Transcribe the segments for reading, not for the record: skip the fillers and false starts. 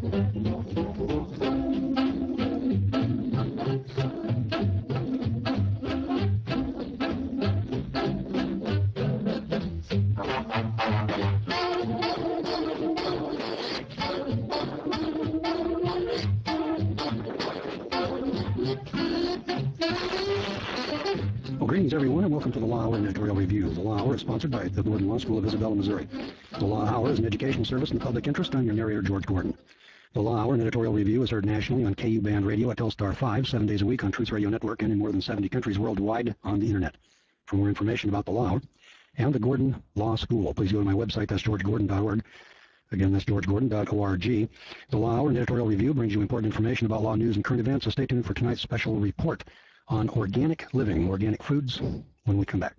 Well, greetings, everyone, and welcome to the Law Hour Editorial Review. The Law Hour is sponsored by the Gordon Law School of Isabella, Missouri. The Law Hour is an educational service in the public interest. I'm your narrator, George Gordon. The Law Hour and Editorial Review is heard nationally on KU Band Radio at Telstar 5, 7 days a week on Truth Radio Network, and in more than 70 countries worldwide on the Internet. For more information about the Law Hour and the Gordon Law School, please go to my website. That's georgegordon.org. Again, that's georgegordon.org. The Law Hour and Editorial Review brings you important information about law news and current events, so stay tuned for tonight's special report on organic living, organic foods, when we come back.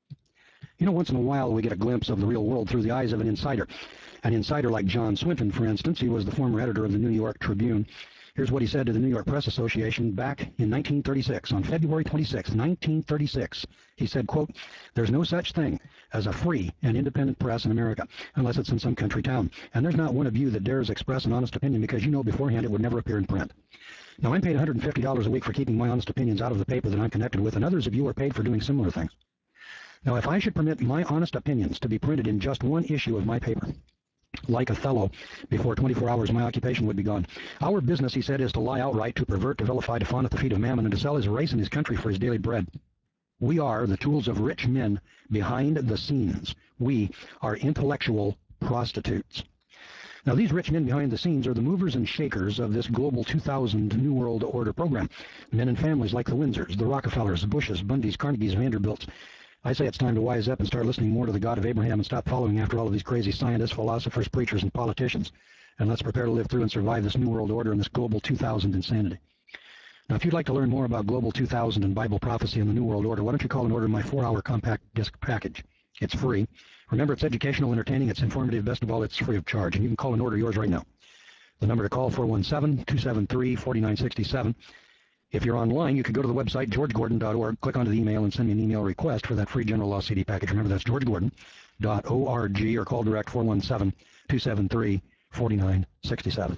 You know, once in a while we get a glimpse of the real world through the eyes of an insider. An insider like John Swinton, for instance. He was the former editor of the New York Tribune. Here's what he said to the New York Press Association back in 1936, on February 26, 1936. He said, quote, "There's no such thing as a free and independent press in America, unless it's in some country town. And there's not one of you that dares express an honest opinion because you know beforehand it would never appear in print. Now, I'm paid $150 a week for keeping my honest opinions out of the paper that I'm connected with, and others of you are paid for doing similar things. Now, if I should permit my honest opinions to be printed in just one issue of my paper, like Othello, before 24 hours my occupation would be gone. Our business," he said, "is to lie outright, to pervert, to vilify, to fawn at the feet of Mammon, and to sell his race and his country for his daily bread. We are the tools of rich men behind the scenes. We are intellectual prostitutes." Now, these rich men behind the scenes are the movers and shakers of this Global 2000 New World Order program. Men and families like the Windsors, the Rockefellers, the Bushes, Bundys, Carnegies, Vanderbilts. I say it's time to wise up and start listening more to the God of Abraham and stop following after all of these crazy scientists, philosophers, preachers, and politicians. And let's prepare to live through and survive this New World Order and this Global 2000 insanity. Now, if you'd like to learn more about Global 2000 and Bible prophecy and the New World Order, why don't you call and order my 4-hour compact disc package? It's free. Remember, it's educational, entertaining, it's informative, best of all, it's free of charge. And you can call and order yours right now. The number to call, 417-273-4967. If you're online, you can go to the website, georgegordon.org, click onto the email, and send me an email request for that free General Law CD package. Remember, that's georgegordon.org, or call direct 417-273-4967.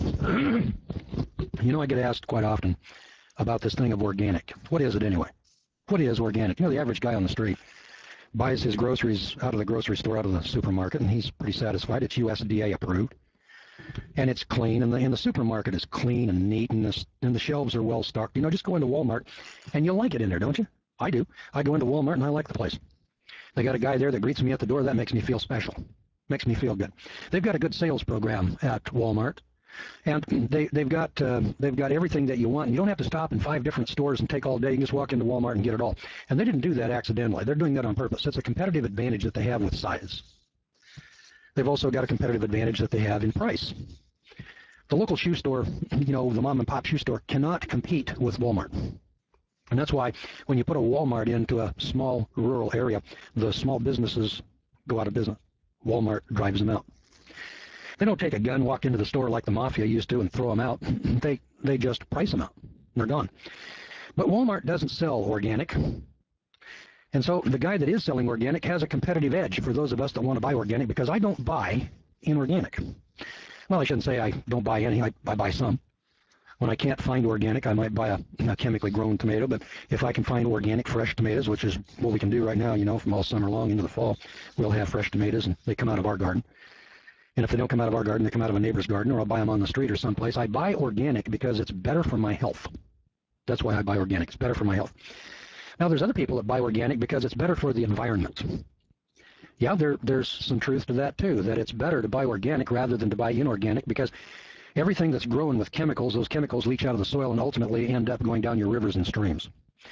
You know, I get asked quite often about this thing of organic. What is it anyway? What is organic? You know, the average guy on the street buys his groceries out of the grocery store, out of the supermarket, and he's pretty satisfied. It's USDA approved, and it's clean, and the supermarket is clean and neat, and the shelves are well stocked. You know, just go into Walmart, and you'll like it in there, don't you? I do. I go into Walmart, and I like the place. They got a guy there that greets me at the door. That makes me feel special. Makes me feel good. They've got a good sales program at Walmart. And they've got everything that you want. You don't have to stop in 5 different stores and take all day. You can just walk into Walmart and get it all. And they didn't do that accidentally. They're doing that on purpose. It's a competitive advantage that they have with size. They've also got a competitive advantage that they have in price. The local shoe store, you know, the mom and pop shoe store, cannot compete with Walmart. And that's why when you put a Walmart into a small rural area, the small businesses go out of business. Walmart drives them out. They don't take a gun, walk into the store like the mafia used to, and throw them out. They just price them out. They're gone. But Walmart doesn't sell organic. And so the guy that is selling organic has a competitive edge for those of us that want to buy organic, because I don't buy inorganic. Well, I shouldn't say I don't buy any. I buy some. When I can't find organic, I might buy a chemically grown tomato. But if I can find organic fresh tomatoes, which is what we can do right now, you know, from all summer long into the fall, we'll have fresh tomatoes, and they come out of our garden. And if they don't come out of our garden, they come out of a neighbor's garden, or I'll buy them on the street or someplace. I buy organic because it's better for my health. That's why I buy organic. It's better for my health. Now, there's other people that buy organic because it's better for the environment. Yeah, there's some truth to that, too, that it's better to buy organic rather than to buy inorganic, because everything that's grown with chemicals, those chemicals leach out of the soil and ultimately end up going down your rivers and streams.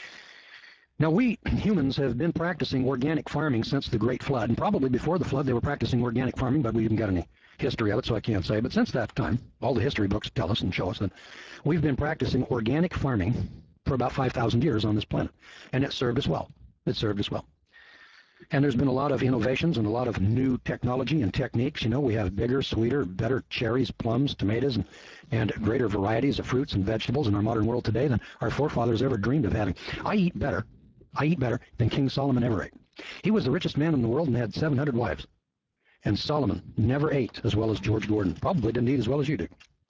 Now, we humans have been practicing organic farming since the Great Flood, and probably before the flood they were practicing organic farming, but we haven't got any history of it, so I can't say. But since that time, all the history books tell us and show us that we've been practicing organic farming for about 5,000 years on this planet, and it served us well. It served us well. And there's been a lot of innovations and a lot of new technology and techniques. You know, we have bigger, sweeter, better cherries, plums, tomatoes, and greater varieties of fruits and vegetables in our modern world today than our forefathers ever dreamed of having. I eat better than King Solomon ever ate. He was the richest man in the world and had 700 wives. And Solomon never ate as well as George Gordon. Probably didn't eat as well as you do.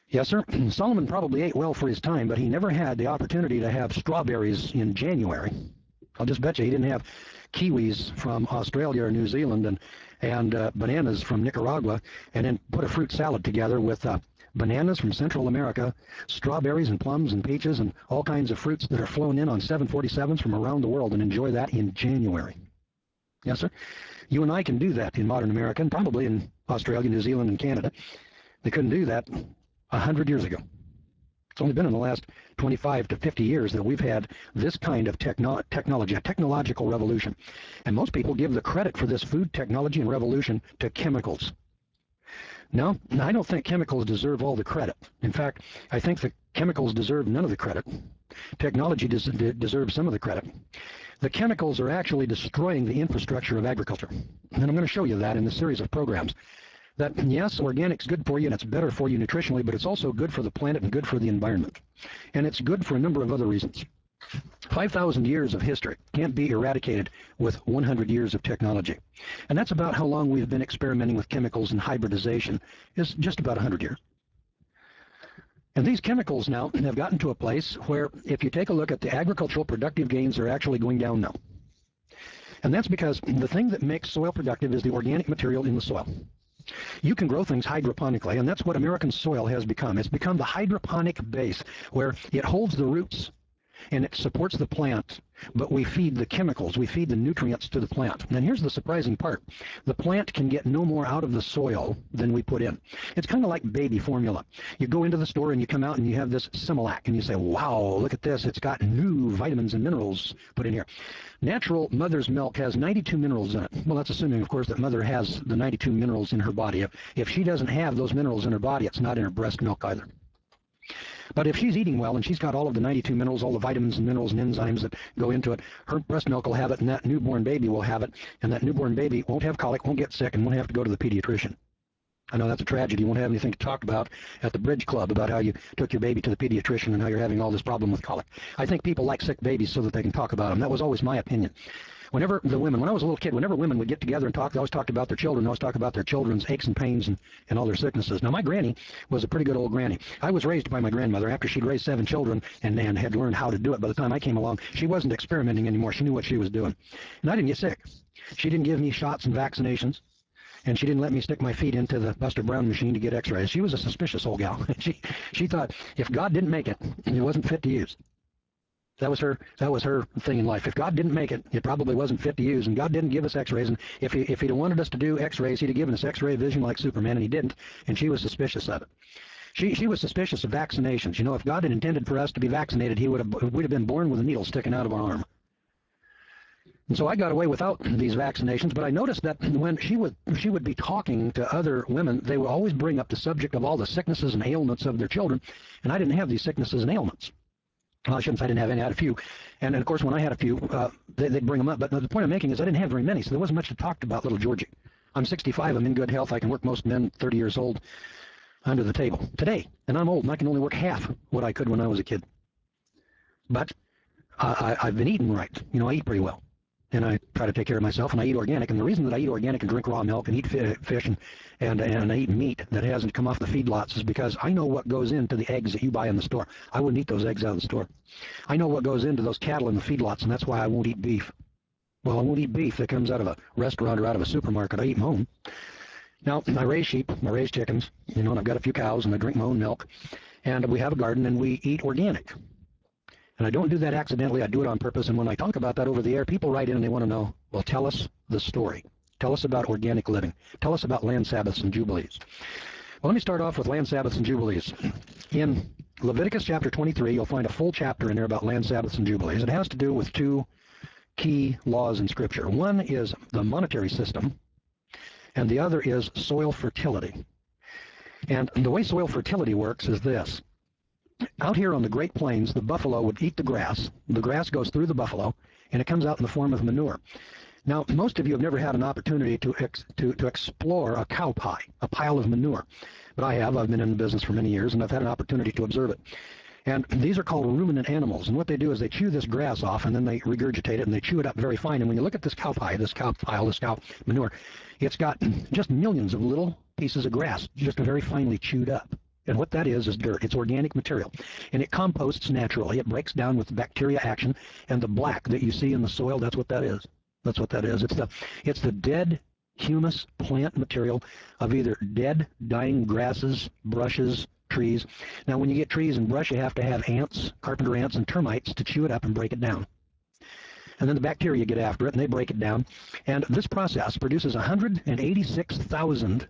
Yes, sir. Solomon probably ate well for his time, but he never had the opportunity to have strawberries in January. I'll just bet you he didn't have kiwis from Australia or New Zealand and bananas from Nicaragua, and then put a fruit salad together with bananas from Central America, strawberries and plums and peaches and all kinds of fruits that are flown in on 747s from around the world, and enjoy that in January. Yes, sir. You and I can do that in modern America, and probably in Australia, New Zealand, and Canada. They couldn't do that 100 years ago. It's only been in the last 25 to 50 years that we've had this kind of technology, a technological revolution. And most people give the credit for this food technology and revolution to chemicals. No, I don't think chemicals deserve all the credit. In fact, I think the chemicals deserve none of the credit. Technology deserves some of the credit. The chemicals are actually destroying the infrastructure of agriculture. And I'm going to show you that in this series of programs. That, yes, organic's good for you and it's better for you nutritionally, but it's also good for the planet and good for the environment. And it's good for a number of other reasons. 5,000 years of history can't be eradicated with 100 years of technology. And that's about how long we've been experimenting with chemicals and hybridization, is just about 100 years. And these chemicals now have gotten to a place where if you take a look at the agricultural productive gains are actually going down now. And that's because the thing that makes soil productive is the organic material in the soil. You can grow things hydroponically, and that's what American soil has become. It's become the hydroponic base where it holds the roots and it supports the plant, but we feed the chemicals, we feed the nutrients to the plant. And here's the surprising part. The plant can get no more out of the soil than we put in. It's kind of like baby formula. You go into the store and you come out and you have this Similac and you say, wow, look at this. It's got new vitamins and minerals put in here. Natural mother's milk has 92 minerals in it. Well, that's assuming, of course, that mother has the 92 minerals in her body. If she doesn't have those minerals in her body, it's not in her breast milk either. But if she's eating well and she's got all of the 92 minerals, all the vitamins and minerals and enzymes that go into it, her breast milk will have it and that newborn baby will have it, and that newborn baby won't have colic, won't get sick, and won't have to go to the pediatrician. I know that's a tragedy. You won't have anything to talk about at the Bridge Club about how you took your baby to the pediatrician and how you're having all this problem with colic. I think people like sick babies so that they can talk about them. That was always my opinion. Whenever the women, when I was a little kid, whenever women would get together and talk, they always talked about their children. They always talked about their children's aches and pains and all their sicknesses. Now, my granny was a pretty good old granny. I was raised by my grandmother after she'd raised 7 children and had learned how to do it. By the time I came along, she wasn't experimenting anymore. She knew what she was doing. And I didn't get sick. She didn't give me shots and vaccinations. And she didn't let me stick my feet into the Buster Brown machine to get x-rays. She was a suspicious old gal. She thought if God didn't make it, it wasn't fit to use. That was her thing in life. If God didn't make it, it probably wasn't fit to use, and God didn't give us x-rays. And if he'd have wanted us to do x-rays, he'd have given us x-ray vision like Superman, and he didn't, and she was suspicious of it. She was suspicious of vaccinations. You know, if God had intended for us to be vaccinated, we'd have been born with a needle sticking out of our arm. And so I got away without these vaccinations, but I noticed that when she would be talking to other women, they would always bring up the subject of all the sicknesses and ailments of their children, and I didn't have these sicknesses and ailments. Well, I shouldn't say I didn't have any. I had a few. And of course, when I had a few, they'd bring them up. But the point I'm making is I didn't have very many, so there wasn't much to talk about little Georgie. I'm 65. I'm in good health. I can work most men 30 years old under the table today. And I'm old, and I can only work half what I could when I was a kid. But I've been eating right. You know, I eat pretty well. And I try to take care of myself, and I eat organic. And the reason that I eat organic and drink raw milk and eat fish and I eat meat that hasn't come off the feedlots is because I know what goes into the eggs that you buy in the store. I wouldn't eat those eggs out of the store. I know what goes into those cattle in the feedlots, and that's why I won't eat beef. Well, I won't eat beef that comes out of a restaurant or out of a supermarket. I eat my own. Now, I raise sheep, I raise chickens, you know, and I've got a few cows, and I drink my own milk. And we have a garden, and we eat organic. And I don't do that accidentally. I do it on purpose. And when I talk about that over the air, people write in and they want to know, well, tell us the story. Tell us about organic living. Tell us about land Sabbaths and Jubilees. Well, let me start off with land Sabbaths and Jubilees. In Leviticus chapter 23, you'll find a full chapter in there about land Sabbaths and Jubilees. It has to do with 2 key laws in Scripture. One is the monetary system, and the other is soil fertility. And the way soil fertility works is this. Out here on the Great Plains, the buffalo would eat the grass. The grass goes through the buffalo, and it comes out in the form of manure. Now, most of you have never had an opportunity to explore a cow pie, a pile of manure. But I have. I've been in the business for many years, and I've had an opportunity to observe it. And these are called ruminant animals. And what they do is they chew this grass off, and then they regurgitate it, and they chew it up very fine. And when you look at this cow pie, this cow pile, this cow manure, it's got just millions of little pieces of grass, just very finely chewed up. And what that is dirt. It's organic material. And it composts naturally. It breaks down with bacteria action. And the black that you see in the soil, that's what that is. That's what that is. It's the dead humus plant material of either dead, dying grasses, brushes, trees. Now, when you get trees and brush, you have to have ants, carpenter ants, and termites to chew it up and break it down. And then the bacteria get after it, and they break it down. And this process produces 186,000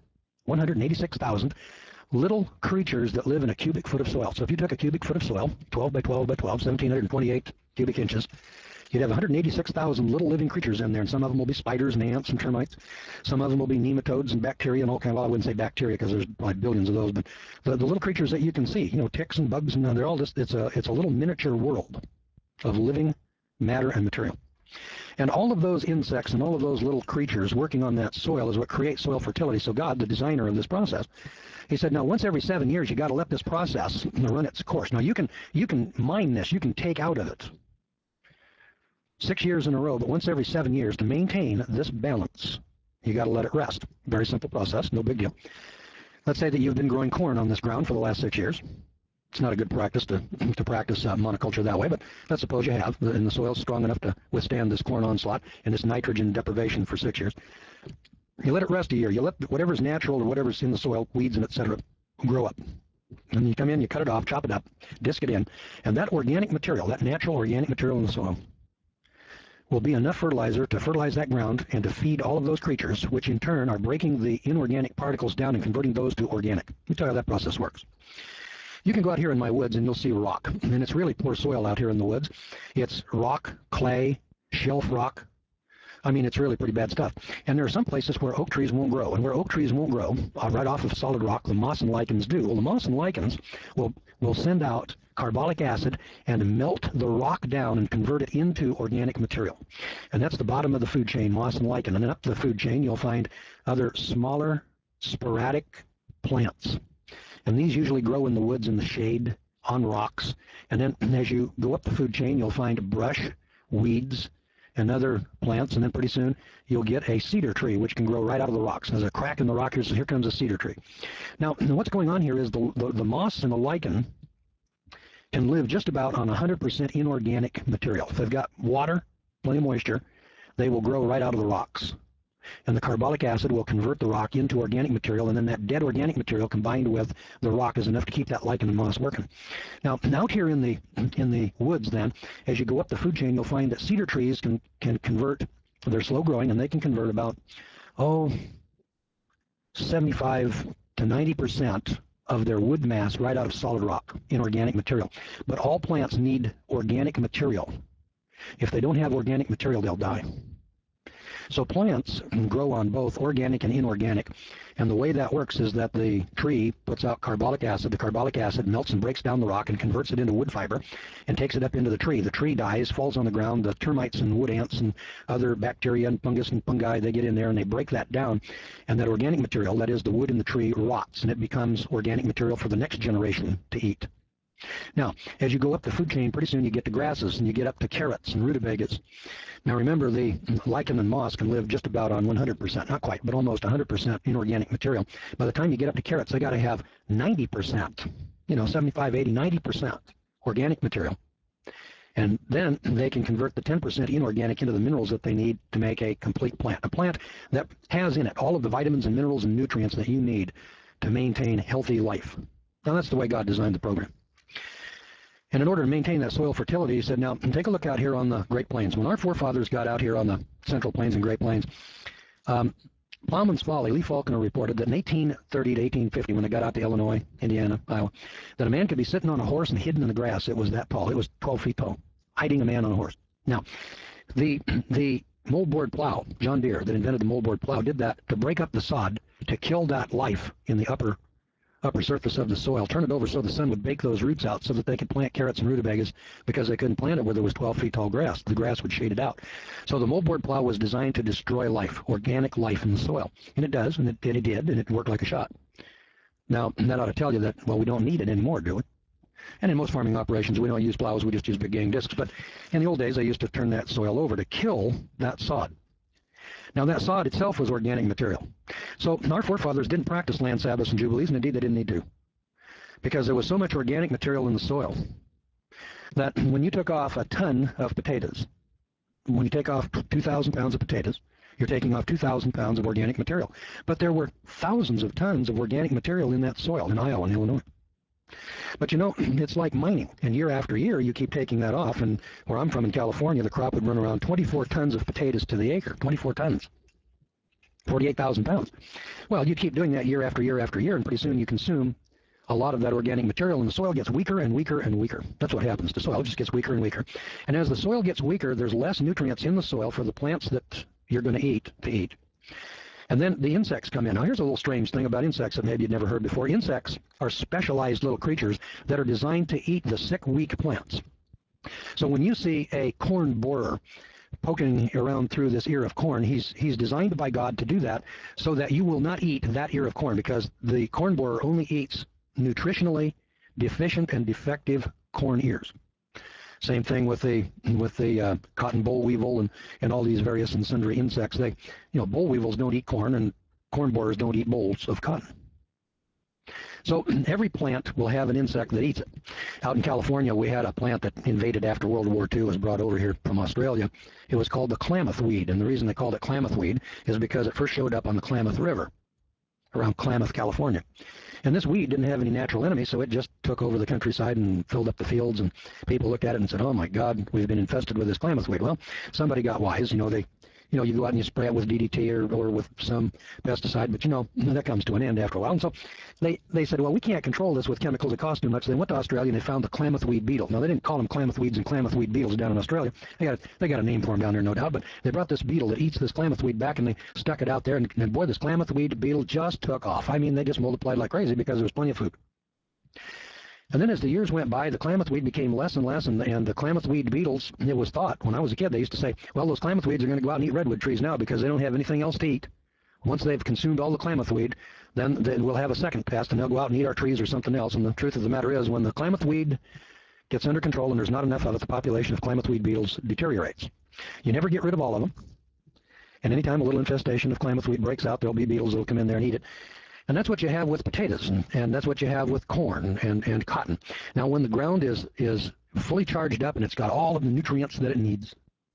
little creatures that live in a cubic foot of soil. So if you took a cubic foot of soil, 12 by 12 by 12, 1,728 cubic inches, you'd have 186,000 little living creatures in there, and some of them will be spiders and ants and termites. Some of them will be nematodes and bacteria and all kinds of, well, I wouldn't say bacteria because there's probably billions of those, but the little creatures that you can see, ticks and bugs, and they're all just, it's a little miniature world of living matter and material. And all of those insects and all of those little creatures working on that soil is what creates soil fertility. So God, the designer of this process, he said, now once every 7 years, you got to let this process run its course. Now you can mine this, you can take out of it 6 years in a row, but once every 7 years to maintain this balance, you got to let it rest. Very simple process, no big deal. Let's say that you've been growing corn on this ground for the last 6 years. It's not a good practice to practice monoculture that way, but let's suppose you have, and the soil's strong enough to withstand this corn onslaught and this nitrogen deprivation for 6 years. You let it rest a year. You let whatever's natural or whatever's in the soil, weeds and etc., grow up. And you come in, you cut it off, chop it up, disc it in, and that organic material, that natural organic material in the soil, will be enough fertilizer to fertilize that ground and to feed all of those creatures, which in turn are breaking the inorganic particles down and converting those to organic. Let me tell you how that process works. You can go out here in my woods and you'll see rock, and it's really poor soil out here in the woods. It's rock, clay, shelf rock. I mean, it's really pretty bad stuff. And there are some places where oak trees won't grow, and where oak trees won't grow, right off of solid rock, the moss and lichens do. Well, the moss and lichens will send out carbolic acid and melt the rock down and convert it into organic material. And that's the bottom of the food chain, moss and lichen. And then up the food chain, you'll find other smaller, sporadic plants. And these usually grow in the woods in the shade, on rocks. And then as you go up the food chain, you'll find brush, weeds, and other plants. And then pretty soon you'll get a cedar tree, which can grow right out of the rocks. There's a crack in the rock here, so here comes a cedar tree. Now, what's going on here is the moss and the lichen can live just about on 100% inorganic material. If they've got water, plenty of moisture, they will grow right out of the rocks. And the carbolic acid will convert the rock into organic material, and then that dead organic material combined with the rock is enough to keep that lichen and moss working. Now, out here in the woods then, as you go up the food chain, you'll find that cedar trees can convert, they're slow growing, and they can convert about, 75 to 90% of their wood mass right out of solid rock in organic material. But all plants need organic material. If they don't have organic material, they'll die. So plants grow on both organic and inorganic, and the way that works is that the tree puts out carbolic acid. The carbolic acid melts and breaks down the rock and converts it into wood fiber and takes it up into the tree. The tree dies, falls on the ground. The termites and wood ants and other bacteria and fungus and fungi, they get in there and they break that down, and that organic material, that is the wood in the tree, rots, and it becomes organic material for the next generation to eat. Now, as you go up the food chain, pretty soon you get to grasses, and you get up to carrots and rutabagas. Now remember, the lichen and moss can live just about on 100%, not quite, but almost 100% inorganic material. By the time you get up to carrots, they got to have 90%, 75, 80, 90% organic material. And then they can convert the 10% inorganic into the minerals that they need to make a complete plant. A plant that has in it all of the vitamins and minerals and nutrients that you need to maintain healthy life. Now that's the way God designed the program. And in order to maintain that soil fertility, he said, now take a look out here on the Great Plains. When our forefathers got out here on the Central Plains and Great Plains, Plowman's Folly, Lee Falconer reported that in 1830 to 1850, when they got out to Illinois, Indiana, Iowa, that a man could be sitting on a horse and hidden in the grass. It was that tall. It was 12 feet tall, hiding a man on a horse. Now, the moldboard plow, John Deere, that invented the moldboard plow, did that to break up the sod, to kill that life in the upper surface of the soil, turn it over so the sun would bake those roots out so that they could plant carrots and rutabagas, because they couldn't plant it where there was 12 feet tall grass. The grass would shade it out. So the moldboard plow was designed to destroy life, organic life in the soil. And it does, and it did, and it worked like a shot. Now, that ought to tell you that, well, we don't need it anymore, do we? And in most farming operations, we don't use plows, we just use big gang discs. But in the old days, they used to turn that soil over to kill that sod. Now, that sod itself was organic material. So our forefathers didn't practice land Sabbaths and Jubilees, and indeed they didn't need to. because there was so much organic material in the soil that when you took off a ton of potatoes, when you take off 2,000 pounds of potatoes, you're taking off 2,000 pounds of organic material. But there were thousands of tons of organic material in that soil in Iowa and Illinois. But you know, it's like mining, and year after year you keep taking that off, and where I'm from in California, the crop would run around 24 tons of potatoes to the acre, 24 tons, 48,000 pounds. Well, you keep doing that year after year after year, and pretty soon you consume a lot of that organic material, and the soil gets weaker and weaker and weaker. That's what happens. The soil just gets weaker and weaker. And as the soil gets weaker, there's less nutrients in the soil for the plants that you're going to eat. And then the insects come in. Now, here's a little strange thing about insects that maybe you'd never heard before. Insects are specialized little creatures that are designed to eat the sick, weak plants. So when you see a corn borer poking around through this ear of corn, he's designed by God to do that so that you will not eat that ear of corn, because the corn borer only eats nutritionally deficient and defective corn ears. Same thing with the cotton boll weevil and all these various and sundry insects. Boll weevils don't eat corn, and corn borers don't eat bolls of cotton. So every plant will have an insect that eats it. Out in California, we had a plant that invaded after World War II, was brought over here from Australia. It was called the Klamath weed, and the reason they called it Klamath weed is because it first showed up on the Klamath River around Klamath, California. And this weed didn't have any natural enemies, so it just took over the countryside and filled up the fields, and people looked at it and said, oh my God, we've been infested with this Klamath weed. Well, somebody got wise. You go out and you spray it with DDT or with some pesticide, but that comes to an end after a while. And so they said, well, we can't control this with chemicals. It costs too much. So they went to Australia and they found the Klamath weed beetle. Now, they didn't call them Klamath weeds and Klamath weed beetles down in Australia. They got a name for them down there, no doubt. But they brought this beetle that eats this Klamath weed back, and they stuck it out there. And boy, this Klamath weed beetle just took off. I mean, they just multiplied like crazy because there was plenty of food. And then as the years went by, the Klamath weed became less and less, and the Klamath weed beetles, it was thought, when I was a kid, they used to say, well, those Klamath weeds are going to go out and eat redwood trees now because they don't have anything else to eat. Once they've consumed all the Klamath weed, then we'll have a second pest, and they'll go out and eat our trees or something else. And the truth of the matter is, when the Klamath weed gets under control and there's not enough of it, the population of Klamath weed beetles deteriorates. You never get rid of all of them. And anytime a little infestation of Klamath weed breaks out, there'll be beetles that will come in there and eat it. And that's what you have with potatoes, and that's what you have with corn and cotton. Now, when the ground is fully charged up and it's got all of the nutrients that it needs,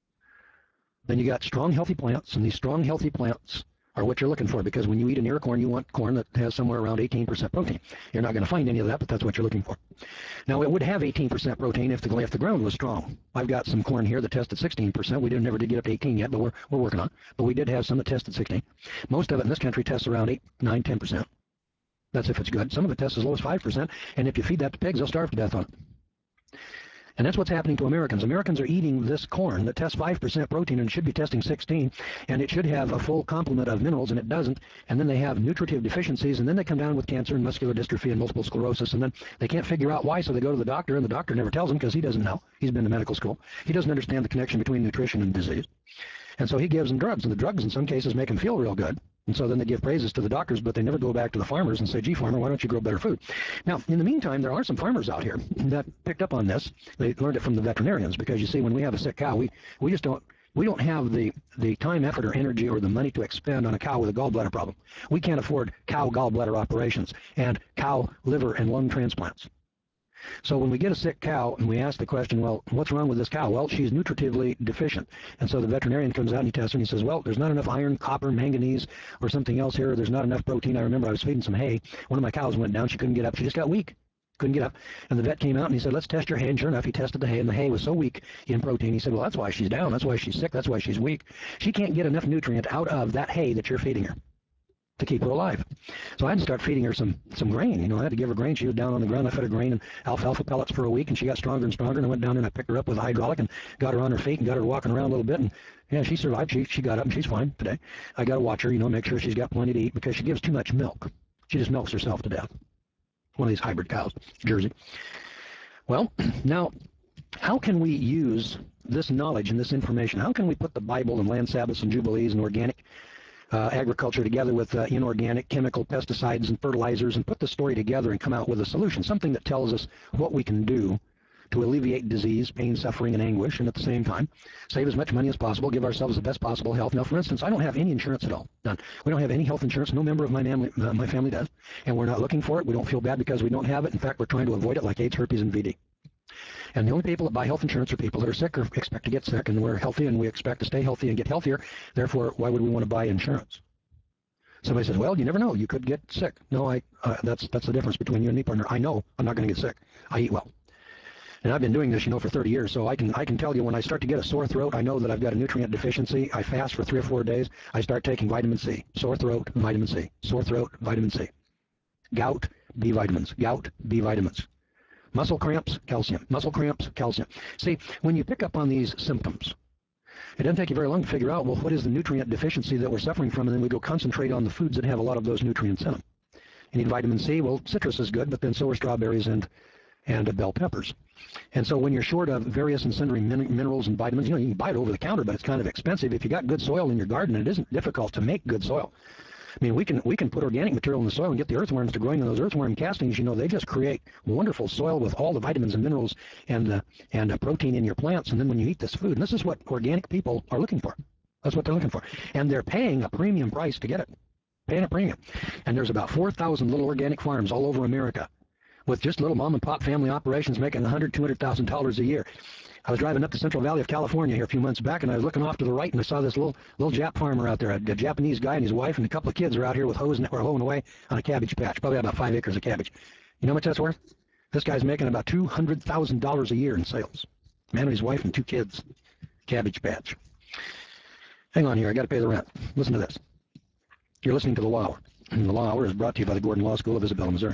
then you got strong, healthy plants, and these strong, healthy plants are what you're looking for, because when you eat an ear of corn, you want corn that has somewhere around 18% protein. You're not going to find any of that, but that's what you're looking for. Now, it would have 18% protein if the ground was strong. I've got some corn here that tested 16%. We never did get up to 18 yet, but we're working on it. But we did have some that tested 16. Most of it in this country tests around 8, 9, 10%. That's if it's good. Some of it tests as low as 5%, and if you feed that to pigs, they'll starve to death on it. And that's what's happening to Americans. Americans are eating this corn that tests 5% protein and should be testing 16, and it should have a full complement of minerals, and it doesn't. And then they have nutritive deficiencies, and then they come down with cancer and muscular dystrophy and multiple sclerosis, and then they can't figure out why, so they go to the doctor, and the doctor never tells them because he doesn't know. He's been to medical school. He doesn't understand the connection between nutrition and disease. And so he gives them drugs, and the drugs in some cases make them feel real good. And so then they give praises to the doctors, but they never go back to the farmers and say, gee, farmer, why don't you grow better food? Now, in the meantime, there are some farmers out here that picked up on this. They learned it from the veterinarians, because you see, when we have a sick cow, we just don't have the time, effort, or energy or the money to expend on a cow with a gallbladder problem. We can't afford cow gallbladder operations and cow liver and lung transplants. So when we get a sick cow and we ask the question, well, what's wrong with this cow? Well, she's nutritively deficient. And so the veterinarian comes out and he tests her and he says, well, there's not enough iron, copper, manganese, or something else here. There's not enough protein. I remember I was feeding some hay. One of my cows went down. She couldn't get up. She just got weak. Couldn't get up. And the vet came out and he said, let's test your hay. And sure enough, he tested the hay, and the hay was so weak in protein. He said, well, that's why she's down. That's why she's sick. That's why she's weak. She can't get enough nutrient out of that hay that you're feeding her to keep her alive. So I had to start feeding her some grain. I had to give her grain. She was down on the ground. I fed her grain and alfalfa pellets for a week, and she got stronger and stronger. And I went down there and I picked her up with a hydraulic and got her on her feet and got her walking around a little bit. And yeah, she survived. She got up and she's fine today. I got to watch her, make sure she's got plenty to eat, because she gives too much milk. She just milks herself to death. One of these hybrid cows, Jersey. Well, now, how can we use this knowledge and this information? How can we put the Bible and land Sabbaths and Jubilees and organic agriculture together with inorganic chemical pesticides and fertilizers, and put the story together and come out with a solution, something that tells us what we can do to alleviate disease, pain, suffering, and anguish, and at the same time, save as much money as possible, give ourselves the best possible health. Now, for instance, I don't have any insurance at all. None. We don't have any health insurance. No member of my family does. And we're not looking for it. We don't feel bad because we don't have it. In fact, we're trying to avoid it like AIDS, herpes, and VD. And the only people that buy health insurance are people that are sick or expect to get sick, and we're healthy and we expect to stay healthy and get healthier. Therefore, why would we want to buy insurance? Somebody says, well, you never know. You could get sick. No, that's the difference between you and me, partner. I know I'm not going to get sick. I eat well. And I've been doing this, for 30 years, so I can tell you when I start to get a sore throat, I know that I've got a nutrient deficiency. I fast for 3 or 4 days. I start taking vitamin C. Sore throat, vitamin C. Sore throat, vitamin C. Gout, B vitamins. Gout, B vitamins. Muscle cramps, calcium. Muscle cramps, calcium. See, when you pick up on these symptoms, it doesn't take you very long to figure out, well, what is the nutrient deficiency that we're suffering from, and then we go concentrate on the foods that have a lot of those nutrients in them. You need vitamin C. Well, citrus is good, but then so are strawberries and bell peppers. And so when you're short of various and sundry minerals and vitamins, you can buy it over the counter, but it's kind of expensive. If you got good soil in your garden, and it isn't difficult to make good soil. I mean, we can put organic material in the soil and get the earthworms to growing, and those earthworm castings, they just create wonderful soil with all the vitamins and minerals and protein in your plants. And then when you eat this food, and this is what organic people are looking for. That's what they're looking for. And they're paying a premium price to get it. Paying a premium. And there's about 4,000 little organic farms all over America with just little mom and pop family operations making $100,000, $200,000 a year. I was driving up the Central Valley of California here a few months back, and I was looking off to the right, and I saw this little Jap farmer out there. A Japanese guy and his wife and a couple of kids are out here with hoes and we're hoeing away on a cabbage patch, probably about 5 acres of cabbage. You know how much that's worth? This guy's making about $200,000 a year in sales. Man and his wife and 2 kids. Cabbage patch. Hang on here, I got to pay the rent. Listen to this. You're listening to The Law Hour. And The Law Hour is brought to you by the Gordon Law School of Isabella, Missouri.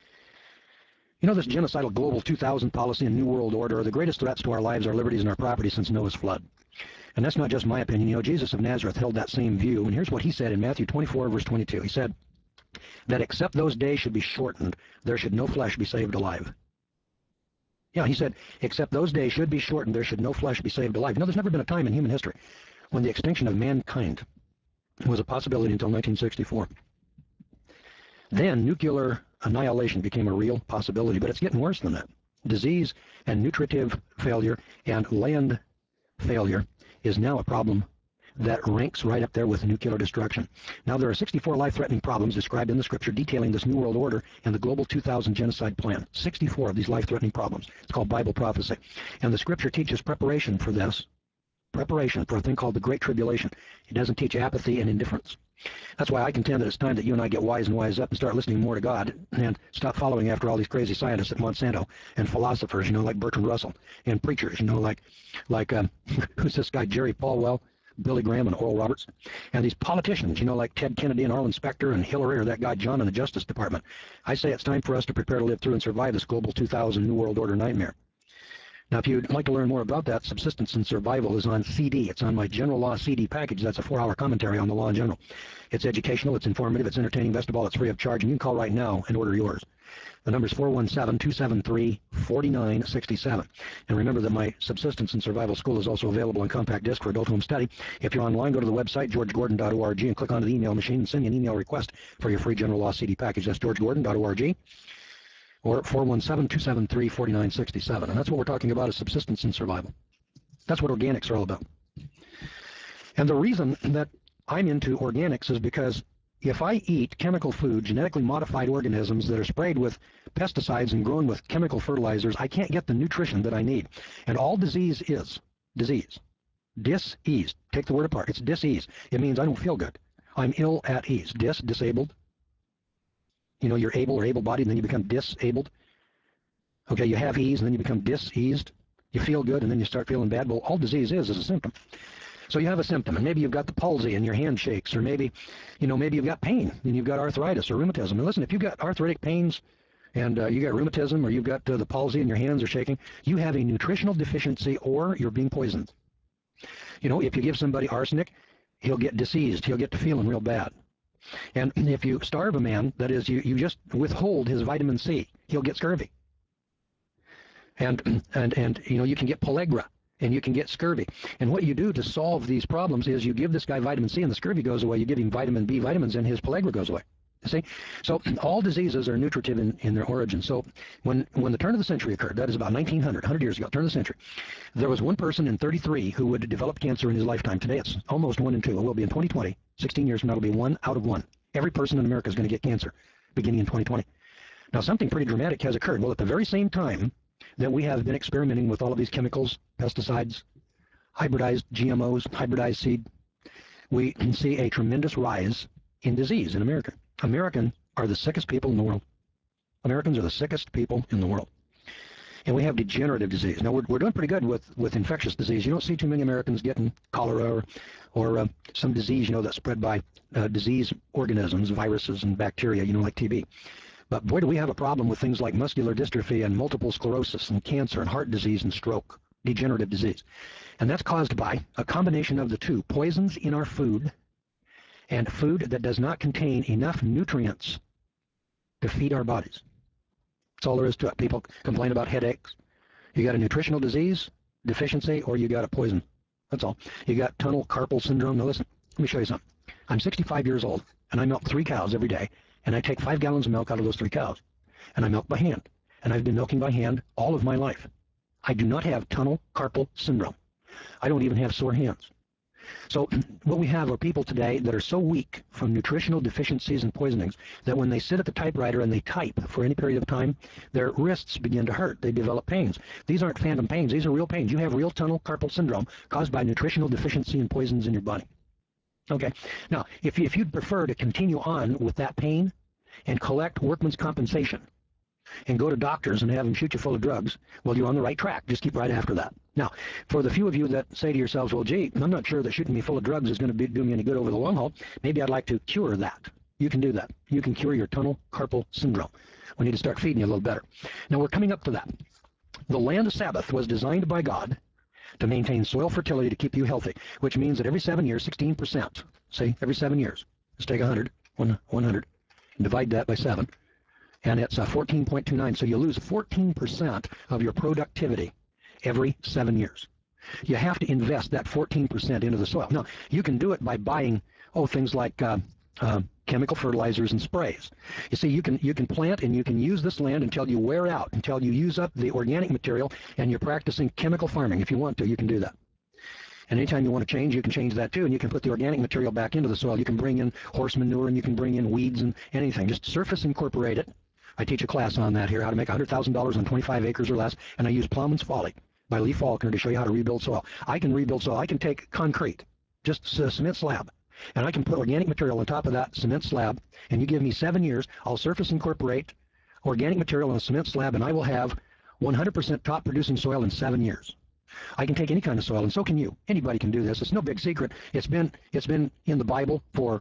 This genocidal global 2000 policy and New World Order are the greatest threats to our lives, our liberties, and our property since Noah's flood. And that's not just my opinion. Jesus of Nazareth held that same view. And here's what he said in Matthew 24, verse 22. He said that except those days should be shortened, there should no flesh be saved alive. Yeah, he said, except those days should be shortened, there should no flesh be saved alive. There's never been a time in human history when the extinction of mankind was a possibility until 1964. Then nuclear annihilation became a real possibility, but it's getting worse than that. Disease and nutritive failure and land failure is now a problem that ranks right up there with nuclear destruction. Now, there are 64 life-threatening problems described in the scripture detailing this New World Order and the Global 2000 genocide plan. 64 of these life-threatening problems. It's called Bible prophecy. And the scripture teaches preparation for this, preparation for a thing called the Great Tribulation. It doesn't teach apathy and indifference. That's why I contend that it's time that you and I get wise and wise up and start listening more to God and stop following after all these crazy scientists at Monsanto and philosophers, like Bertrand Russell, and preachers, like who's this guy, Jerry Falwell, Billy Graham, and Oral Roberts, and these politicians, like Ted Kennedy and Arlen Specter and Hillary, or that guy John in the Justice Department. I say it's time for us to prepare to live through and survive this global 2000 New World Order nightmare. Now, if you'd like to learn more about that, Subsistence and Survival is on CD. It's on my General Law CD package. That's a 4-hour commentary on the law in general. It's educational, it's informative, it's entertaining, best of all, it's free of charge, and you can call right now and order yours. The number is 417-273-4967. And remember that my Subsistence and Survival School is also available on compact disc for adult home study. If you're online, go to the website, georgegordon.org, and click onto the email machine and send me an email request for your free General Law CD package. That's georgegordon.org. Or 417-273-4967. And that's what we're talking about is subsistence and survival. That's what organics are all about. And the reason that I'm into organics is because if I eat chemical food, genetically modified organisms that are sprayed with pesticides and grown with chemical fertilizers, I can't get the nutrition that I need. And all disease is disease. Dis-ease. Take the word apart. It's dis-ease. It means I don't feel good. I'm ill at ease. Disabled. You're able or able-bodied, and then you become disabled. Okay, you have ease, and then you become diseased. You feel good, and then you start feeling bad. Well, all disease is a symptom. So you have a symptom, and maybe you've got the palsy and your hand shakes, or maybe you've got pain, and you've got arthritis or rheumatism. And listen, if you've got arthritic pains and you got rheumatism, or you've got the palsy and your hands are shaking, you have a nutritional deficiency, or you're being poisoned. If you give somebody arsenic, he'll get diseased. He'll get to feeling real bad. And if you starve a man, that is, you just withhold his vitamin C, he'll get scurvy. And you can get pellagra, and you can get scurvy. And what you do to solve these problems is you give this guy vitamin C, and the scurvy goes away. You give him vitamin B vitamins, and his pellagra goes away. See? So all diseases are nutritive in their origin. So when the turn of the century occurred, that is about 1900, 100 years ago, turn of the century, there was one person in 33 who would develop cancer in his lifetime. Today it's almost 1 in 2. It will be in 2020. 16 years from now, it'll be 1 out of 1. Every person in America is going to get cancer beginning in 2020. Now, something pretty dramatic has occurred. Well, at the very same time that we have been experimenting with all of these chemicals, pesticides, hybridized GMOs, hybridized seed, we can see a tremendous rise in disease in America. Americans are the sickest people in the world. Americans are the sickest people in the world. And we have degenerative disease. Now, we're doing pretty good with infectious disease. You don't see too many Americans getting cholera or some disease, that's spread by disease organisms, viruses and bacteria, like TB. But boy, do we have a problem with things like muscular dystrophy and multiple sclerosis and cancer and heart disease and stroke, degenerative disease. And that's caused by a combination of the two, poisons in our food and food that does not contain enough nutrients to feed our bodies. That's all there is to it. People complain about headaches. You got a nutritional disease deficiency or you got a poison. That's all. You got tunnel carpal syndrome. Now listen, let me show you something. I'm 65 years old and I milk 3 cows every day, and I take 5 gallons of milk out of those 3 cows, and I milk by hand, and I've been milking by hand all of my life. I do not have tunnel carpal syndrome. I don't even have sore hands. So what we have are people today that are so weak from nutritional deficiencies and poisonings that when they sit at the typewriter and they type for any period of time, their wrists begin to hurt. They develop pains. These aren't phantom pains. These are real pains. You have real tunnel carpal syndrome caused by nutritional deficiency and poisons in your body. Okay. Now, if you'd prefer to continue on with that pain and collect workman's compensation and go to doctors and have them shoot you full of drugs, well, you're on the right track. Just keep right after that. Now, for the few of you that say to yourselves, well, gee, I'm not sure that shooting me full of drugs is going to do me any good over the long haul, maybe I'd like to cure that. You can do that. You can cure your tunnel carpal syndrome. We need to start feeding you a little better. Now, we're coming up to that. The land Sabbath was designed by God to maintain soil fertility to keep you healthy, which means that every 7 years, 16%, see, every 7 years, let's take 100, and divide that by 7, and it's 14.29, so you lose 14% of your productivity every 7 years. You have to invest that 14% into the soil. Now, you can do it by buying, things like chemical fertilizers and sprays. You see, you can plant and you can use this land until you wear out, until you use up the organic material, and you're practicing chemical farming. If you want to, you can do that. And anytime you want to change, you can change that too, and you can put the organic material back into the soil. You can bring in horse manure, and you can bring in weeds and anything. Just surface incorporate it. I teach a class on that here, how to make $100,000 on 25 acres or less, and I use Plowman's Folly by Lee Faulkner to show you how to rebuild soil. I can rebuild soil. I can take concrete, just a cement slab, and I can put organic material on top of that cement slab, and you give me 7 years, I'll surface incorporate organic material on a cement slab, and I will have 100% top producing soil in 7 years. I can take any kind of soil, and so can you. Anybody can do this. It's no big secret. It's been in the Bible for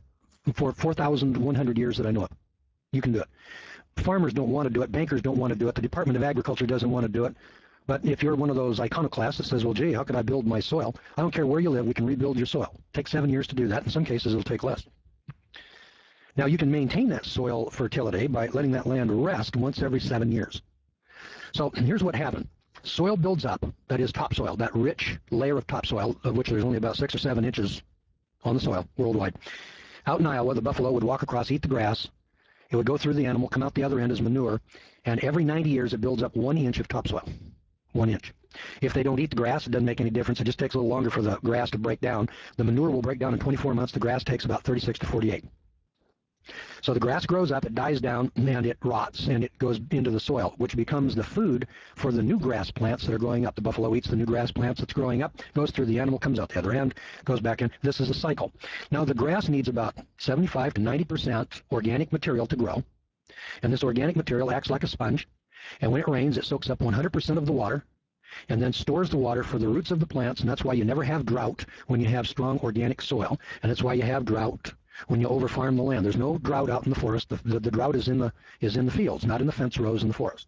4,100 years that I know of. You can do it. Farmers don't want to do it. Bankers don't want to do it. The Department of Agriculture doesn't want to do it. But if you're one of those iconoclasts that says, well, gee, how can I build my soil? I don't care where you live. We can rebuild your soil. Take 7 years to do that. In some cases, it'll take less. Now, you can maintain that soil fertility by letting that land rest once every 7 years. So here's what happened. Soil builds up, that is topsoil, that rich layer of topsoil, of which there's only about 6 or 7 inches on the soil worldwide. Out in Iowa, the buffalo would walk across, eat the grass. It would go through the animal, come out the other end as manure, and every 90 years it builds up 1 inch of topsoil. 1 inch. If they don't eat the grass, it doesn't make any difference. It just takes a little longer for the grass to break down. The manure will break down in 24 months. The grass takes about 36 to 48. So the grass grows up, it dies down, and it rots, and it goes into the soil, which becomes the food for the new grass plants that are growing up. The buffalo eats the new grass plants that's growing up, goes through the animal, comes out the other end, goes back in. This is a cycle. Now, the grass needs about 75 to 90% organic material to grow, and this organic material acts like a sponge, and when it rains, it soaks up 100% of the water, and then stores the water for the roots of the plants, and that's why you never have drought when you have strong organic soil, and that's why you have drought when you overfarm the land. There's no drought out in the forest. The drought is in the fields, not in the fence rows in the forest.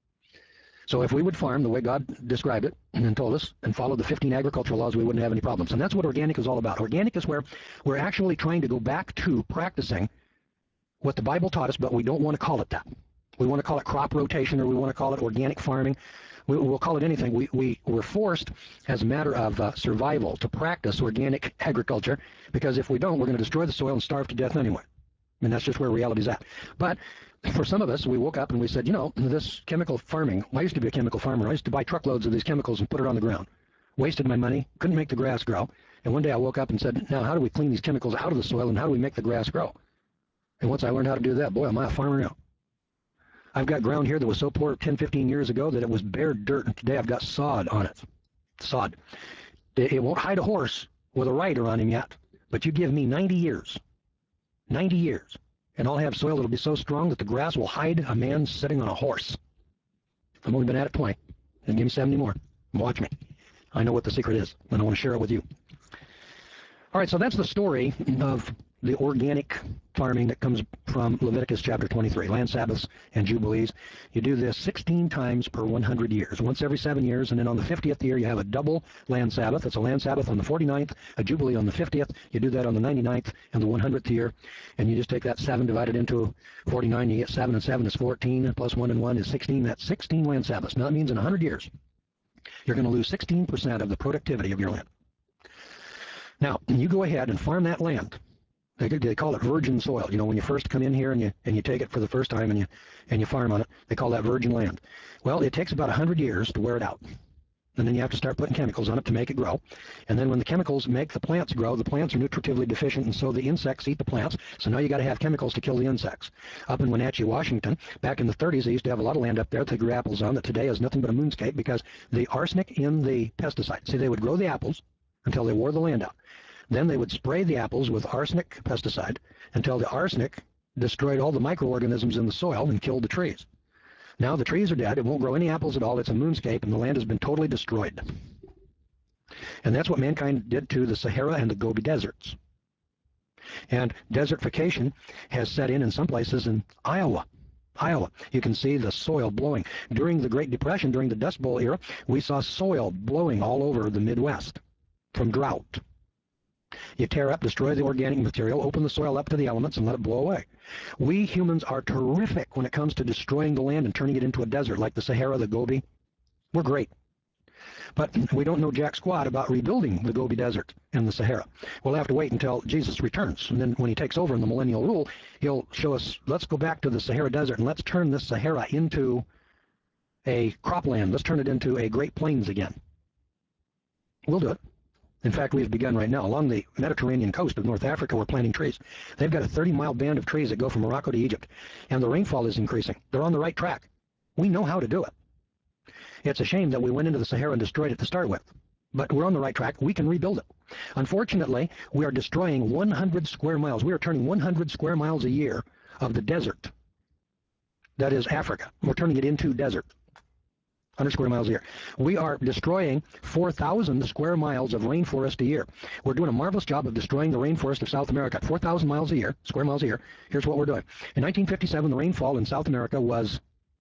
So if we would farm the way God described it and told us and followed the 15 agricultural laws, we wouldn't have any problems. And that's what organic is all about. Organic is where we're actually trying to go back to practicing what the Bible taught us, but we don't want to call it that. We want to call it crop rotation, or we want to call it organic farming. We'll call it anything. We're forced, as a matter of survival, to practice organic agriculture, because if we don't, we're going to destroy the soil and starve to death anyway. And that's just where reality's at. But for some of us, we woke up and we said, you know, this chemical farming, I used to be a chemical farmer. I used to buy truckloads of these chemicals and put it on the ground. Wasted my money, couldn't make the grass grow. And one day I woke up and said, now how do we clean these chemicals out of the soil and how do we make the grass grow? And once I learned how to do that, boy, am I a farmer now. I've got ground here that was so poor 10, 15 years ago that it was bare dirt, and today I've got sod on it. Sod. It won't hide a horse with a rider on him yet, but you give me 90 years, and I'll have soil that'll be so strong that the grass will hide a man sitting on a horse. I've only been at it 20, and give me 70 more. Watch me. I know what the secret is, and I want to share it with you. All right, so that's the story of the organic farming that comes from Leviticus chapter 23, land Sabbaths and Jubilees. You do this 16 times per 100 years, once every 7 years, and then on the 50th year you have a double land Sabbath. It's a land Sabbath on the 49th, a Jubilee on the 50th. You do that on the 99th and the 100th year, and you just take that 7 divided into 49, you get 7 and 7 is 14, plus 1 and 1 is 16. That's 16 land Sabbaths. Now that means in 100 years, you're going to lose 16% of the productivity of your land. Now, you go ahead and farm that land. They call it virgin soil. You know, when you first come in here and you take it for the first time and you farm on it, they call that virgin land. Well, it takes about 100 years to wear it out. And then you have to start putting chemicals on it to make it grow. And then when the chemicals make the plants grow, the plants are nutritively deficient, and so the insects eat the plants. So now you got to have chemicals to kill the insects. Up in Wenatchee, Washington, back in the 30s, they used to have a lot of land up there that they grew apples on that today is nothing but a moonscape because the arsenic in the pesticide. See, they would grow the apples until they wore the land out. Then they would spray the apples with arsenic pesticide until the arsenic destroyed all the microorganisms in the soil and killed the trees. Now the trees are dead. It won't grow any apples at all. It's a moonscape, and the land has been totally destroyed. And that's what mankind did to the Sahara and the Gobi deserts. And desertification has set in some places in Iowa. You can see the soil blowing. During the Great Depression, during the Dust Bowl era, we saw soil blowing all over the Midwest from drought. You tear up, destroy the organic material, open the soil up to the elements, and let it blow away. We humans are terrific when it comes to destroying the land and turning it into a desert like the Sahara, the Gobi. We're great. But we don't know jack squat about rebuilding the Gobi Desert and the Sahara. We'll have to wait until Jesus returns. And then when he takes over in the millennial rule, he'll show us, let's go back to the Sahara Desert and let's turn this Sahara into a cropland. Let's turn it into a Great Plains again. We'll do it. In fact, we've begun right now. Along the Mediterranean coast of North Africa, we're planting trees. They've got a 30-mile band of trees that go from Morocco to Egypt, and the rainfall is increasing. They're on the right track. We know how to do it. It's a shame that we went into the Sahara and destroyed it to start with, but we're on the right track. We can rebuild it. Unfortunately, we are destroying 100 square miles. We are turning 100 square miles a year of the desert. That is Africa. We're turning it into desert. 100 square miles a year. We are destroying 4,000 square miles of rainforest a year. We're doing a marvelous job of destroying the rainforest of South America. 4,000 miles a year, square miles a year. Here's what we're doing. In 1957, the rainfall in South America was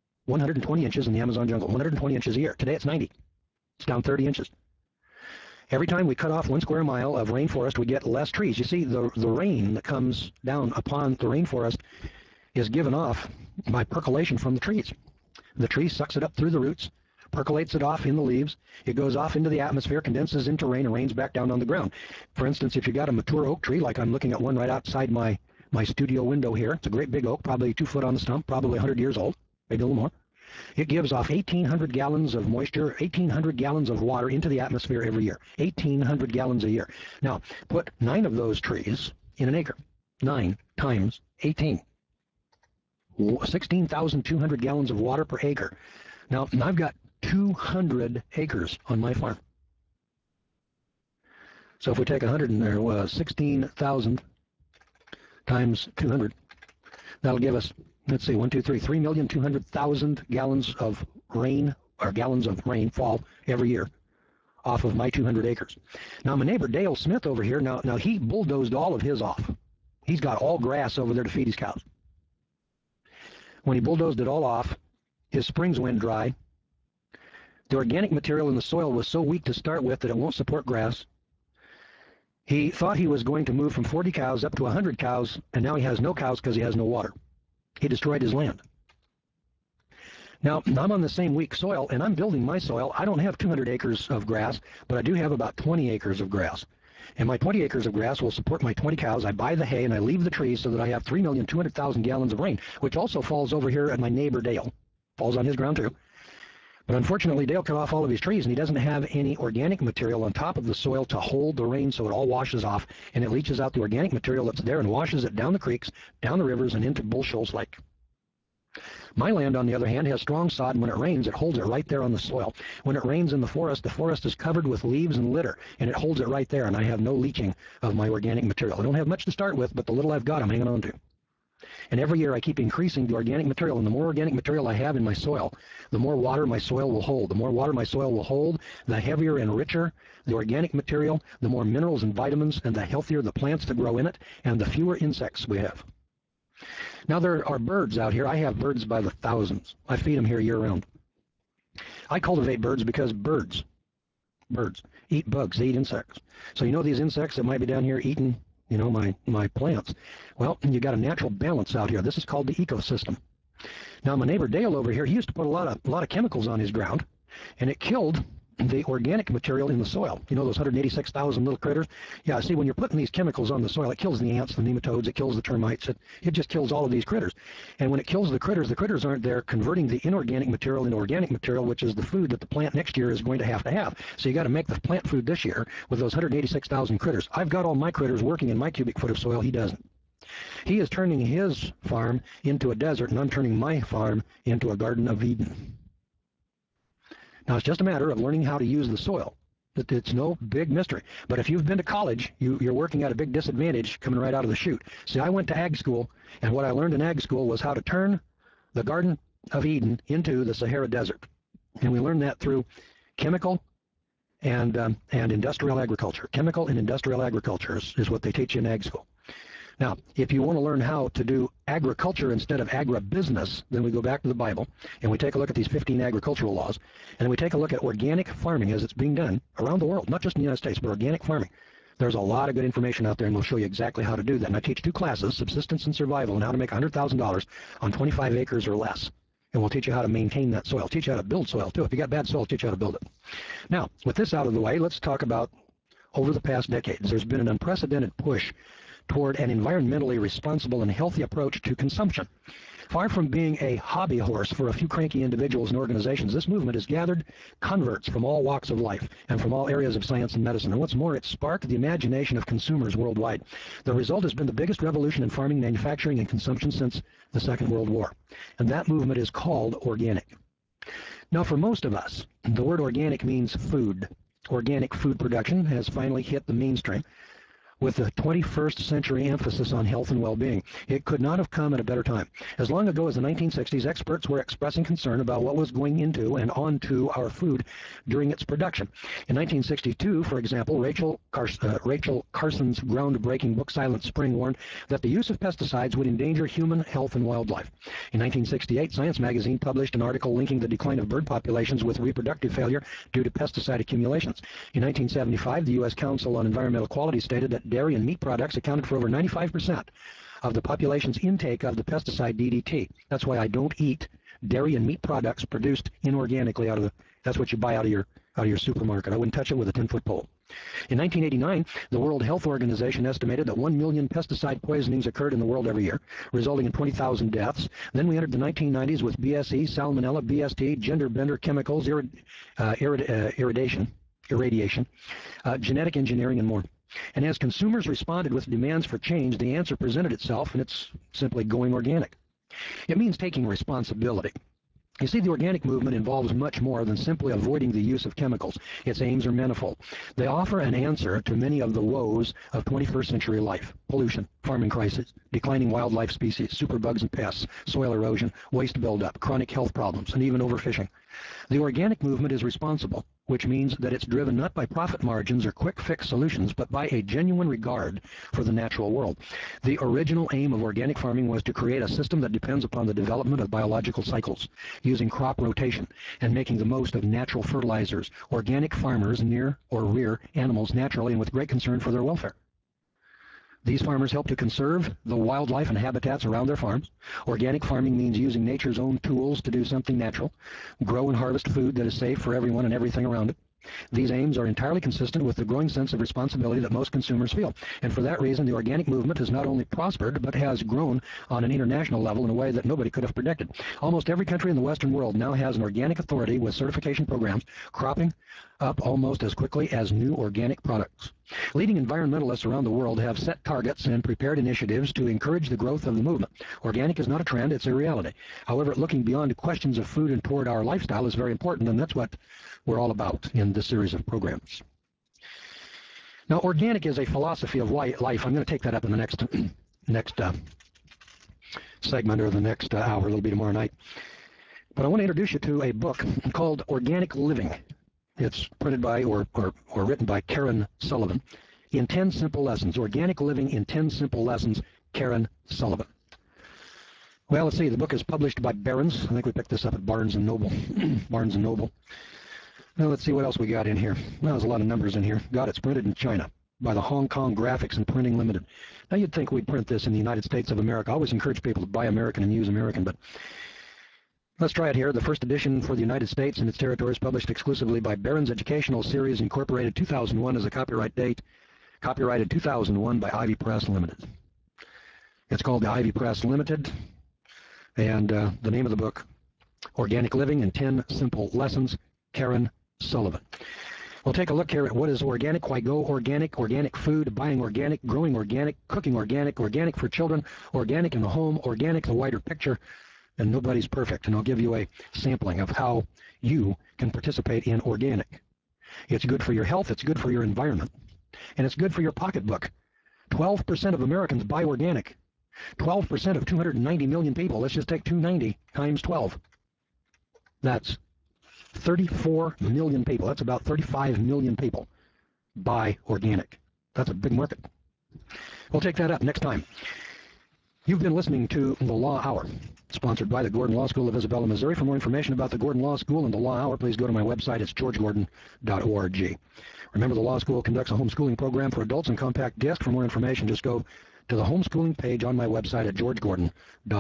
120 inches in the Amazon jungle. 120 inches a year. Today it's 90. It's down 30 inches. Every time we cut off 1 square mile of rainforest, we get less trees. You see, the rain that comes down upon the rainforest is given off by percolation from the trees. The tree sucks it up through the roots, percolates it off in the leaves. It goes off into the atmosphere, condenses into rain, and rains back down on the ground. For instance, if you got a mature oak tree, like I'm looking at one right outside my studio window here, it's a great big oak, probably 2 foot on the stump, probably 100 years old, maybe a little more. It gives off 1,800 gallons of moisture, 1,800 gallons of water into the atmosphere every year. 1,800 gallons a year. Now, put 9 of those trees in an acre. 9 times 18. 16,200 gallons of water per acre. Now, I've got 200 acres on my farm. So if we take 100 in there, 16,000 times 200, that'll give us, let's see, 3,200,000 gallons of rain, or gallons of rainfall every year off of my 200 acres. Now, my neighbor Dale Smith over here, now he bulldozed all of his off. He's got all grass over there to feed his cows. When he bulldozed it all off, his springs went dry. The organic material in the soil was so weak to start with that it won't support grass. He thought he was going to move from 40 cows up to 100 cows, and now he has no cows because he has no water. He destroyed his land. Now, I'm on the same weak soil, and I'm building my soil. I don't have 200 acres of grass, but I do have about 20 acres of grass. And my 20 acres of grass will support my 20 cows. I buy the hay and I leave the trees so that I have 3,200,000 gallons of rain, which also falls over here at my neighbor Dale. Falls on his ground too. But unfortunately, Dale cut off all of his trees, and he doesn't have any organic material on top of the soil to hold the rain, so it all washes off, and it leaches out the organic material that's there and washes it down the creeks, down the rivers, and into Bull Shoals Lake. My land, on the other hand, has strong sod, and when it rains, it holds it right there on the soil. When it rains in the forest is covered with leaves and litter, and it holds it right there, and I have no leaching of my organic material. I don't have much to start with, but the little I've got, I'm hanging on to. And every year I keep increasing the organic material, and the more organic material I have in my soil, the more water my soil will hold. The more water my soil will hold, the heavier and richer the organic material, the more minerals and vitamins, and the healthier the plants that grow in it, and the fewer insects we have. Now, there are birds out here. I have birds by the thousands. I feed them here year-round. I cultivate birds because birds eat bugs. They eat insects. So you know these insects that might be down here eating, you know, my plants. Well, you got a natural balance out here. This is called the ecosystem. Now, my neighbor Dale over here, he used to put a lot of chemicals on his ground, and it killed the organic material in the soil. You know, those 186,000 little critters? Yeah, see, when you're putting these chemicals on the soil, it kills the ants, the nematodes, it kills the termites, it just kills all of these critters. And when it kills the critters aren't there converting the inorganic material into organic material, which is the food that the plant next year is going to have. So you got to make the plant food this year with those 186,000 critters. I've got all my critters working in my cubic foot of soil. He doesn't. He is turning his farm into a desert, and I'm turning my farm into a Garden of Eden. Now, it's just a matter of learning how to use the soil. It's no big mystery. But if you've been to college, you're working at a big disadvantage coming right out of the chute. See, I went to ag school, and what I learned in ag school was how to turn the Garden of Eden into the Sahara Desert. And we learned that through chemical and industrial agriculture. Chemical and industrial agriculture is what they teach you in ag school. Now, if you want to learn how to do agriculture instead of agribusiness, then we go back to the Bible, and we take a look at these 15 agricultural laws, and then we take a look at organic farming as it's being done around the world, not just in the United States, but organic farming. There's a lot of good information out there, and we'll show you exactly how to do that. And I teach 2 classes, subsistence and survival, and how to make $100,000 on 25 acres or less. And we'll teach you how to maintain that soil, teach you how to build soil, too. If you got bad soil, teach you how to build it. Now, with this out of the way, let's talk about over the past decades. There's been an unprecedented push toward an environmentally responsible and healthy approach to consumption. Far from being a hobby horse for a few cranky individuals and organizations, this movement has gathered converts from all walks of life and from all areas of science and medicine. And what's more, it's sparked the imagination of consumers worldwide. The result has been the biggest revolution in farming, manufacturing, and consumption since the Second World War. And that movement is called organic. Now, for most of us, the word organic means food. Organic food production has finally hit the mainstream, with the 21st century emphasis on health and well-being. It could not have come at a better time. As long ago as the 1960s, experts were expressing concern about what was going into and onto our food during its production. In 1962, for example, Rachel Carson's groundbreaking book Silent Spring warned that the use of pesticides would endanger human health and wildlife. In 1968, Science magazine published an article linking the decline of bird populations with reproductive failure due to pesticide accumulations. In 1975, the U.S. Council on Environmental Quality stated that dairy and meat products accounted for over 95% of the population's intake of the pesticide DDT. That's why I don't eat dairy and meat products produced inorganically that's what you buy out of your supermarket. I wouldn't touch it with a 10-foot pole. In 1989, the World Health Organization estimated that 1 million pesticide poisonings occurred in the world every year, resulting in 20,000 deaths. Then we entered the 1990s with BSE, salmonella, BST, gender bender chemicals, irradiation, genetic engineering, and more. And as consumers responded with demands for change, the answer presented itself, and it's simply going organic. It means taking responsibility. You see, the organic movement involves much more than simply avoiding the use of chemicals. Its aims are manifold. They offer an answer to many of the woes of 21st century life: pollution, farming crisis, declining wildlife species, superbugs and pests, soil erosion, waste buildup, chronic health problems, and even overfishing. The organic movement is responsible, which means that it's driven not by profit margins or quick fix solutions, but by a genuine regard for the natural world. The original aim of organic farming was to create a system that depends upon the development of biological cycles, using crop rotation and making the most of natural fertilizers. Organic farmers near or rear animals naturally and with great concern for their welfare. These farmers help to conserve the wildlife and habitats around their farms. Organic farming means using nature's own tools to do something natural, grow and harvest food that is safe for everyone and everything around it. These aims are entirely consistent with the growing sense of responsibility that most consumers feel. And for that reason, the organic movement has not only prospered, but has grown on an international level in a way that nobody could have predicted. Almost every country in the Western world now has an organic authority with certification programs cropping up almost as quickly as new organic products. Leading environmentalists around the world have set targets and prepared initiatives to encourage the growth of the movement. Organic is not a trend, it's a reality. However, looking beyond questions of food and toward our lifestyle is very important, and that's what we're all about in this series of programs. Now, organic is a philosophy of life. I'm going to take that up in the next segment, or the next hour. It'll be tomorrow night. But I want to introduce you to a book called Organic Living. It's printed by or written by Karen Sullivan in 10 Simple Lessons. Organic Living in 10 Simple Lessons, Karen Sullivan. Well, let's see. The book is published by Barron's. I think we picked this up at Barnes & Noble. Barnes & Noble. Now, let's see what else we got in here. Well, there's a lot of numbers in here. God, it's printed in China by the Hong Kong Graphics and Printing Limited. Now, you'd think we'd print this in the United States of America. I always encourage people to buy American and use American, but let's try it here. The first edition for the United States and its territories, published exclusively by Barron's Educational Series, Incorporated, 2001 as a copyright date. Copyrighted 2001 by Ivy Press Limited. It's called the Ivy Press Limited, and the name of the book, Organic Living in 10 Simple Lessons, Karen Sullivan. We'll take a look here at what is organic, why go organic, organic food, buying organic, growing organic, cooking organic, organic for children, organic in the home, organic, the wider picture, and nobody's perfect. And I'll give you a sampling of how you can participate in organic. It's good for your health, it's good for your environment, and it's good for your pocketbook. 12% of Americans buy organic. 12% of 290 million people. Let's just take 290 times 12. That's 34 million people. That's about 35 million people buy organic. That's a big market. We'll take that up next time. You've been listening to The Law Hour, sponsored by the Gordon Law School of Isabella, Missouri. For more information about the Gordon Law School and The Law Hour, please go to my website. It's georgegordon.org. Remember, the Law School conducts a homeschooling program for adults and compact disc. For more information, just go to the homeschooling page on my website at georgegordon.org.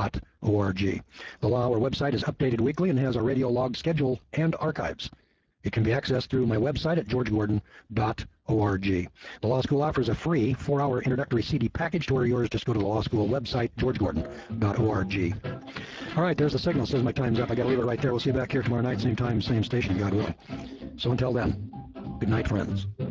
The Law Hour website is updated weekly and has a radio log schedule and archives. It can be accessed through my website at georgegordon.org. The Law School offers a free 4-hour introductory CD package. To order yours, just go to the Law School website, georgegordon.org. All right, there's the signal. It says my time's up. I got to leave it right there. We'll see you back here tomorrow night, same time, same station, God willing. So until then, good night, friends.